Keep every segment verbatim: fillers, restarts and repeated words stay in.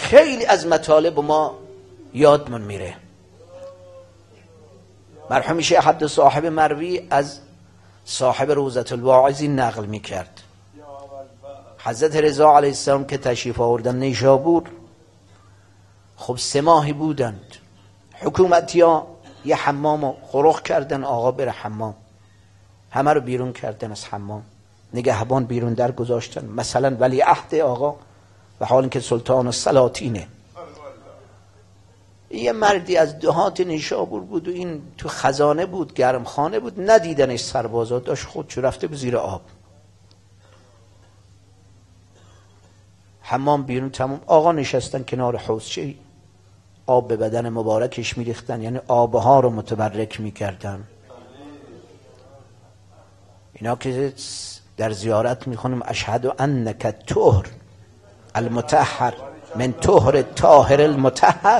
خیلی از مطالب ما یادمون میره. مرحوم شیخ عبد صاحب مروی از صاحب روضة الواعظین نقل میکرد. حضرت رضا علیه السلام که تشریف آوردن نیشابور، خب سه ماهی بودند. حکومتی ها یه حمام رو خرخ کردن، آقا بره حمام، همه رو بیرون کردن از حمام، نگهبان بیرون در گذاشتن. مثلا ولی عهد آقا و حال که سلطان السلاطینه، یه مردی از دهات نیشابور بود و این تو خزانه بود، گرم خانه بود، ندیدنش سربازا، داشت خودشو رفته به زیر آب. حمام بیرون تموم، آقا نشستن کنار حوضچه، آب به بدن مبارکش میریختن، یعنی آبها رو متبرک میکردن. اینا که در زیارت میخونیم اشهد انک طهر المطهر من طهر طاهر المطهر.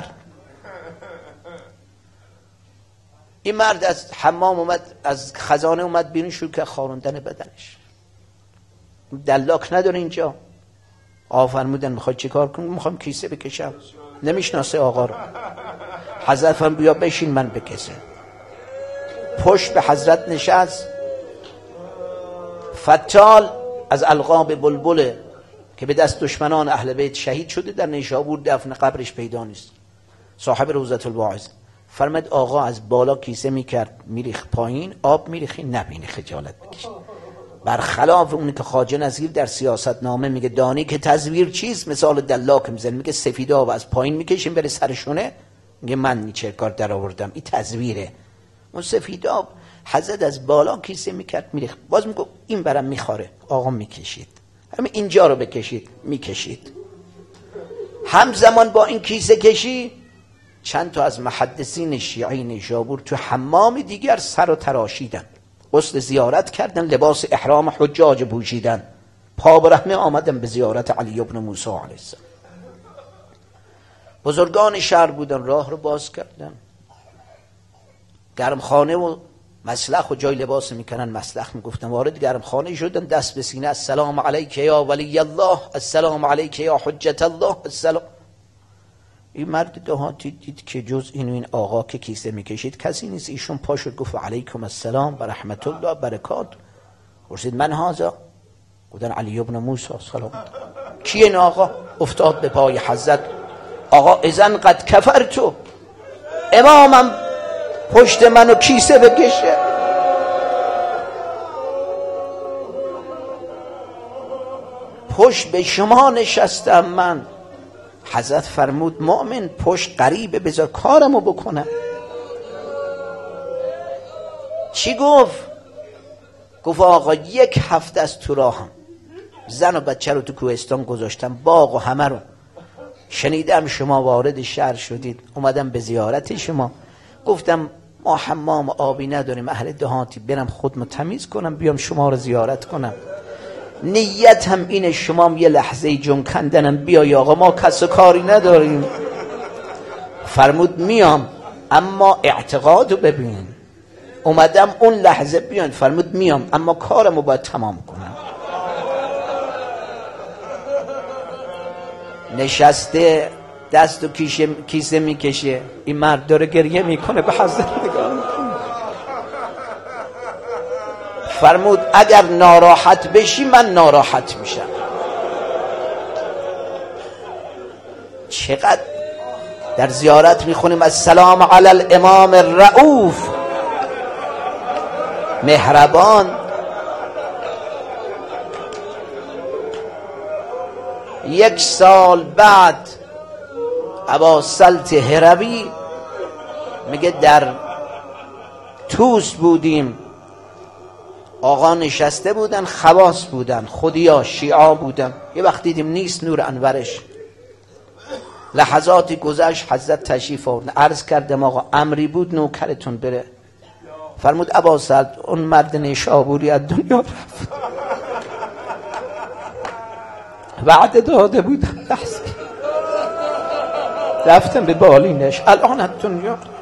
این مرد از حمام اومد، از خزانه اومد بیرون، شروع که خاروندن بدنش. دلاک نداره اینجا. آقا فرمودن میخوای چی کار کنم؟ میخوام کیسه بکشم. نمیشناسه آقا رو. حضرت فرمود بیا بشین من بکشم. پشت به حضرت نشست. فتال از القاب بلبل که به دست دشمنان اهل بیت شهید شده، در نیشابور دفن قبرش پیدا نیست. صاحب روضة الواعظ فرمود آقا از بالا کیسه میکرد میریخ پایین، آب میریخی نبینی خجالت بکشی. برخلاف اونی که خواجه نظیر در سیاست نامه میگه دانی که تزویر چیز، مثال دلاک میزنه، میگه سفید آب از پایین میکشیم بره سرشونه، میگه من نیچه کار در آوردم، این تزویره. اون سفید آب حضرت از بالا کیسه میکرد میریخت، باز میگه این برم میخوره، آقا میکشید، همین اینجا رو بکشید، میکشید. همزمان با این کیسه کشی چند تا از محدثین شیعی نیشابور تو حمام دیگر سر و تراشیدن، غسل زیارت کردن، لباس احرام حجاج پوشیدن، پا برهنه آمدن به زیارت علی ابن موسی علیه السلام. بزرگان شهر بودن، راه رو باز کردن، گرمخانه و مسلخ و جای لباس میکنن مسلخ میگفتن، وارد گرمخانه شدن، دست به سینه، السلام علیک یا ولی الله، السلام علیک یا حجت الله، السلام. این مرد دهاتی دید که جز این و این آقا که کیسه میکشید کسی نیست. ایشون پا شد گفت علیکم السلام و رحمت الله برکات. پرسید من هذا؟ گفتن علی ابن موسی سلام. کی این آقا؟ افتاد به پای حضرت. آقا اذن قد کفرتو، امامم پشت منو کیسه بکشه. پشت به شما نشستم من. حضرت فرمود مؤمن پشت قریبه، بذار کارمو بکنم. چی گفت؟ گفت آقا یک هفته از تو راهم، زن و بچه رو تو کوهستان گذاشتم، باغ و همه رو. شنیدم شما وارد شهر شدید، اومدم به زیارت شما، گفتم ما حمام آبی نداریم، اهل دهاتی، برم خودمو تمیز کنم بیام شما رو زیارت کنم. نیت هم اینه شما یه لحظه جون کندنم بیای آقا، ما کس و کاری نداریم. فرمود میام، اما اعتقادو ببین. اومدم اون لحظه بیان. فرمود میام اما کارمو باید تمام کنم. نشسته دست و کیسه, کیسه میکشه، این مرد داره گریه میکنه، به حضرت نگاه میکنه. فرمود اگر ناراحت بشی من ناراحت میشم. چقدر در زیارت میخونیم السلام علی الامام الرؤوف، مهربان. یک سال بعد ابا سلط هروی میگه در توس بودیم، آقا نشسته بودن، خواص بودن، خودیا شیعا بودن. یه وقت دیدیم نیست نور انورش. لحظاتی گذشت، حضرت تشریف آورد، عرض کردم آقا امری بود نوکرتون بره. فرمود ابا سعد اون مرد نیشابوری از دنیا رفت، وعده داده بودم لحظه رفتم به بالینش، الان از دنیا